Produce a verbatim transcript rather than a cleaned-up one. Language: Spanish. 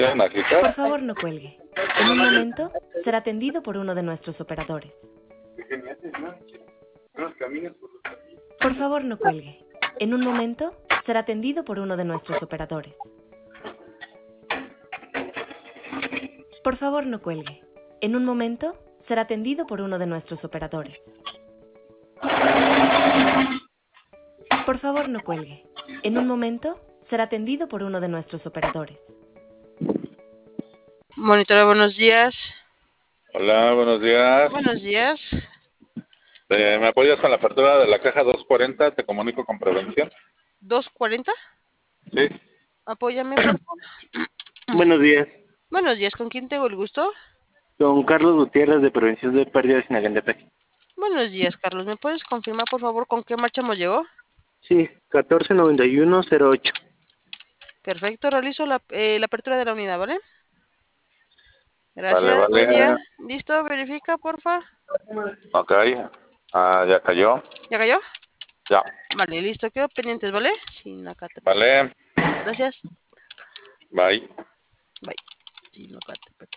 pueden aplicar. Por favor, no cuelgue. En un momento será atendido por uno de nuestros operadores. Por favor, no cuelgue. En un momento será atendido por uno de nuestros operadores. Por favor, no cuelgue. En un momento será atendido por uno de nuestros operadores. Por favor, no cuelgue. En un momento será atendido por uno de nuestros operadores. Monitora, buenos días. Hola, buenos días. Buenos días. Eh, ¿Me apoyas con la apertura de la caja doscientos cuarenta? Te comunico con prevención. ¿dos cuarenta? Sí. Apóyame, por favor. Buenos días. Buenos días, ¿con quién tengo el gusto? Don Carlos Gutiérrez de Prevención de Pérdidas en Agandepec. Buenos días, Carlos. ¿Me puedes confirmar, por favor, con qué marcha nos llegó? Sí, catorce noventa y uno cero ocho. Perfecto, realizo la, eh, la apertura de la unidad, ¿vale? Gracias, Vale, vale. buen día. ¿Listo? Verifica, porfa. Ok. Ah, ya cayó. ¿Ya cayó? Ya. Vale, listo. Quedo pendientes, ¿vale? Sin acá. Vale. Gracias. Bye. Bye. Sin acá.